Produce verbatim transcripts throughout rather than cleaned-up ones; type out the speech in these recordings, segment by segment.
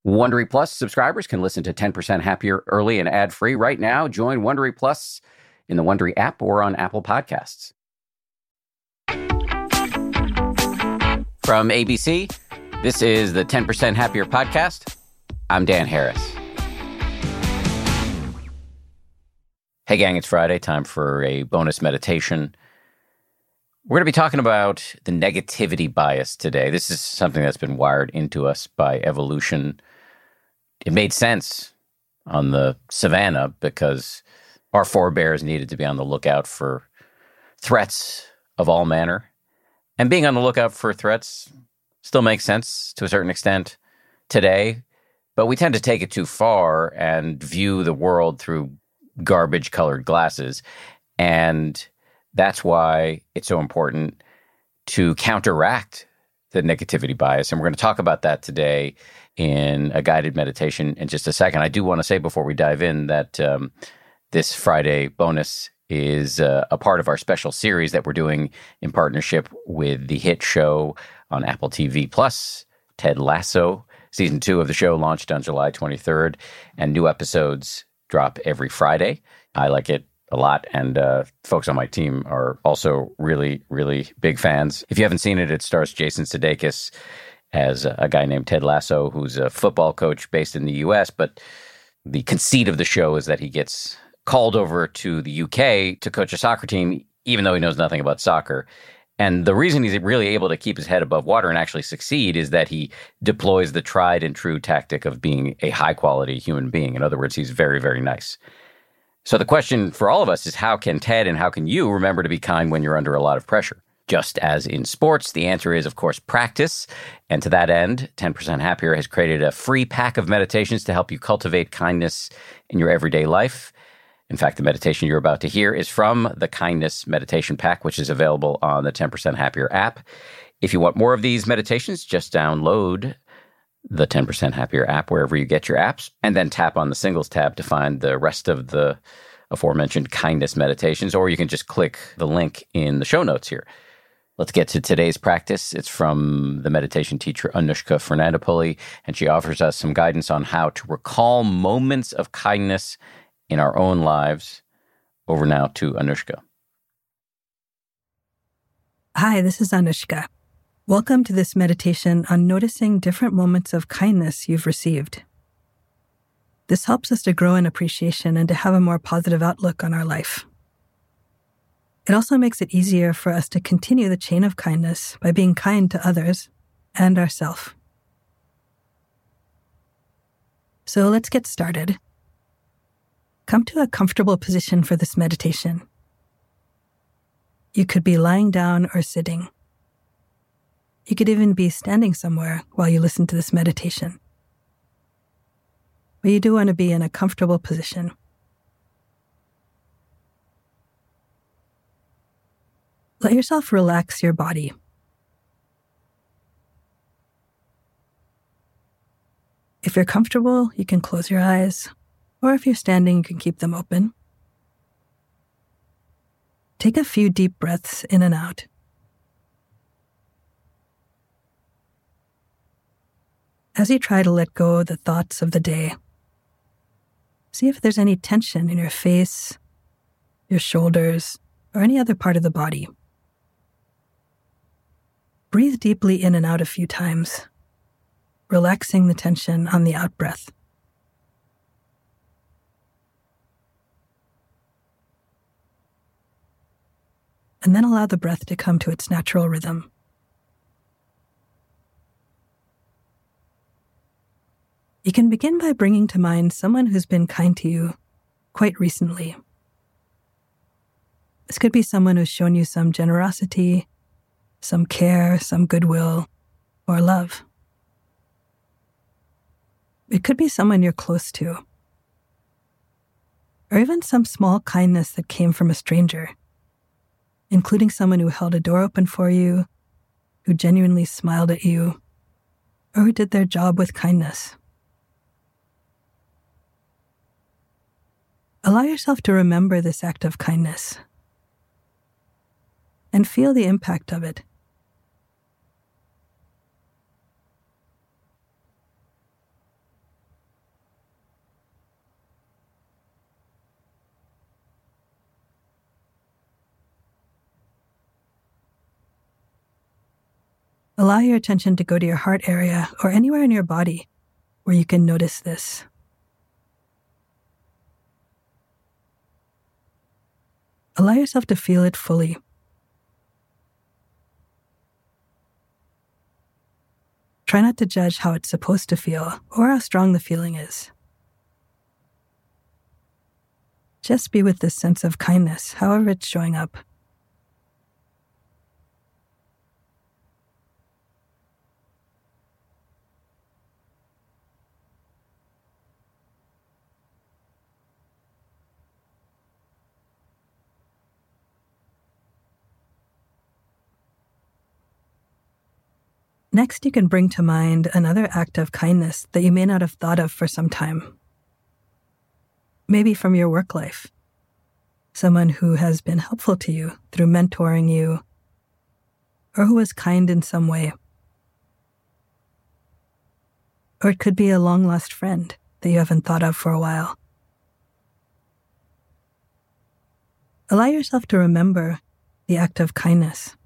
Wondery Plus subscribers can listen to ten percent Happier early and ad-free right now. Join Wondery Plus in the Wondery app or on Apple Podcasts. From A B C, this is the ten percent Happier podcast. I'm Dan Harris. Hey gang, it's Friday, time for a bonus meditation. We're going to be talking about the negativity bias today. This is something that's been wired into us by evolution. It made sense on the savannah because our forebears needed to be on the lookout for threats of all manner. And being on the lookout for threats still makes sense to a certain extent today, but we tend to take it too far and view the world through garbage-colored glasses. And that's why it's so important to counteract the negativity bias. And we're going to talk about that today in a guided meditation in just a second. I do want to say before we dive in that um, this Friday bonus is uh, a part of our special series that we're doing in partnership with the hit show on Apple T V Plus, Ted Lasso. Season two of the show launched on July twenty-third, and new episodes drop every Friday. I like it a lot, and uh, folks on my team are also really, really big fans. If you haven't seen it, it stars Jason Sudeikis as a, a guy named Ted Lasso, who's a football coach based in the U S, but the conceit of the show is that he gets called over to the U K to coach a soccer team, even though he knows nothing about soccer. And the reason he's really able to keep his head above water and actually succeed is that he deploys the tried and true tactic of being a high-quality human being. In other words, he's very, very nice. So the question for all of us is, how can Ted and how can you remember to be kind when you're under a lot of pressure? Just as in sports, the answer is, of course, practice. And to that end, ten percent Happier has created a free pack of meditations to help you cultivate kindness in your everyday life. In fact, the meditation you're about to hear is from the Kindness Meditation Pack, which is available on the ten percent Happier app. If you want more of these meditations, just download the ten percent Happier app wherever you get your apps, and then tap on the Singles tab to find the rest of the aforementioned kindness meditations, or you can just click the link in the show notes here. Let's get to today's practice. It's from the meditation teacher Anushka Fernandopulle, and she offers us some guidance on how to recall moments of kindness in our own lives. Over now to Anushka. Hi, this is Anushka. Welcome to this meditation on noticing different moments of kindness you've received. This helps us to grow in appreciation and to have a more positive outlook on our life. It also makes it easier for us to continue the chain of kindness by being kind to others and ourselves. So let's get started. Come to a comfortable position for this meditation. You could be lying down or sitting. You could even be standing somewhere while you listen to this meditation. But you do want to be in a comfortable position. Let yourself relax your body. If you're comfortable, you can close your eyes, or if you're standing, you can keep them open. Take a few deep breaths in and out. As you try to let go of the thoughts of the day, see if there's any tension in your face, your shoulders, or any other part of the body. Breathe deeply in and out a few times, relaxing the tension on the out-breath. And then allow the breath to come to its natural rhythm. You can begin by bringing to mind someone who's been kind to you quite recently. This could be someone who's shown you some generosity, some care, some goodwill, or love. It could be someone you're close to, or even some small kindness that came from a stranger, including someone who held a door open for you, who genuinely smiled at you, or who did their job with kindness. Allow yourself to remember this act of kindness and feel the impact of it. Allow your attention to go to your heart area or anywhere in your body where you can notice this. Allow yourself to feel it fully. Try not to judge how it's supposed to feel or how strong the feeling is. Just be with this sense of kindness, however it's showing up. Next, you can bring to mind another act of kindness that you may not have thought of for some time. Maybe from your work life. Someone who has been helpful to you through mentoring you, or who was kind in some way. Or it could be a long-lost friend that you haven't thought of for a while. Allow yourself to remember the act of kindness,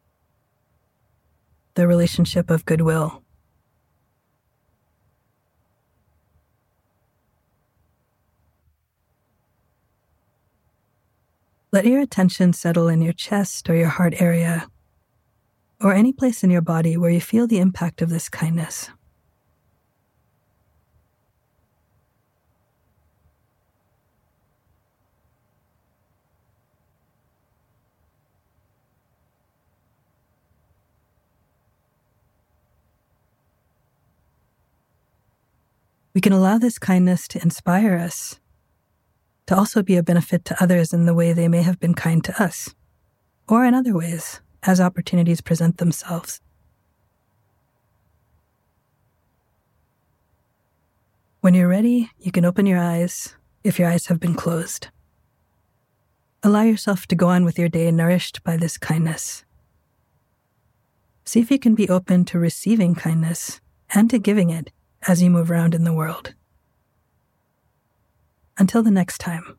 the relationship of goodwill. Let your attention settle in your chest or your heart area, or any place in your body where you feel the impact of this kindness. We can allow this kindness to inspire us, to also be a benefit to others in the way they may have been kind to us, or in other ways, as opportunities present themselves. When you're ready, you can open your eyes, if your eyes have been closed. Allow yourself to go on with your day nourished by this kindness. See if you can be open to receiving kindness and to giving it as you move around in the world. Until the next time.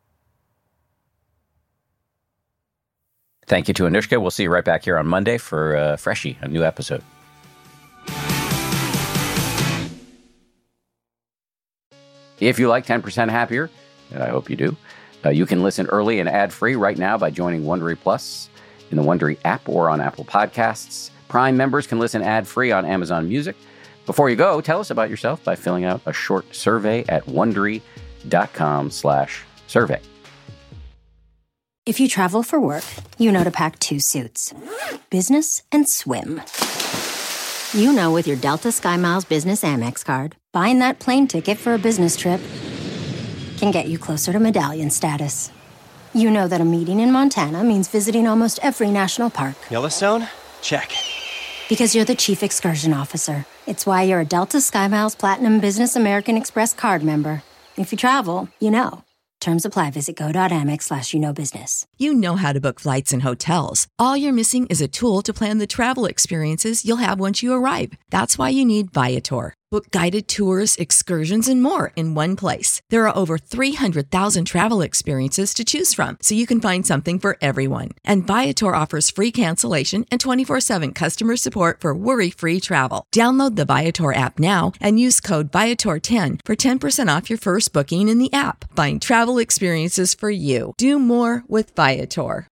Thank you to Anushka. We'll see you right back here on Monday for uh, Freshie, a new episode. If you like ten percent Happier, and I hope you do, uh, you can listen early and ad-free right now by joining Wondery Plus in the Wondery app or on Apple Podcasts. Prime members can listen ad-free on Amazon Music. Before you go, tell us about yourself by filling out a short survey at Wondery.com slash survey. If you travel for work, you know to pack two suits. Business and swim. You know with your Delta SkyMiles Business Amex card, buying that plane ticket for a business trip can get you closer to medallion status. You know that a meeting in Montana means visiting almost every national park. Yellowstone? Check. Because you're the chief excursion officer. It's why you're a Delta SkyMiles Platinum Business American Express card member. If you travel, you know. Terms apply. Visit go.amex slash you know business. You know how to book flights and hotels. All you're missing is a tool to plan the travel experiences you'll have once you arrive. That's why you need Viator. Book guided tours, excursions, and more in one place. There are over three hundred thousand travel experiences to choose from, so you can find something for everyone. And Viator offers free cancellation and twenty-four seven customer support for worry-free travel. Download the Viator app now and use code Viator ten for ten percent off your first booking in the app. Find travel experiences for you. Do more with Viator.